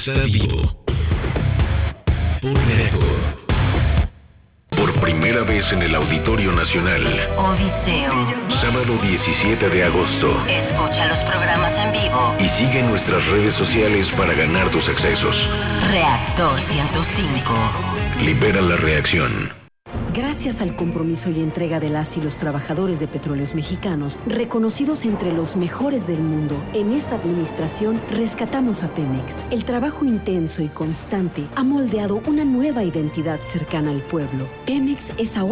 está vivo. Por Reactor. Por primera vez en el Auditorio Nacional. Odiseo. Sábado 17 de agosto. Escucha los programas en vivo. Y sigue nuestras redes sociales para ganar tus accesos. Reactor 105. Libera la reacción. Gracias al compromiso y entrega de las y los trabajadores de Petróleos Mexicanos, reconocidos entre los mejores del mundo, en esta administración rescatamos a Pemex. El trabajo intenso y constante ha moldeado una nueva identidad cercana al pueblo. Pemex es ahora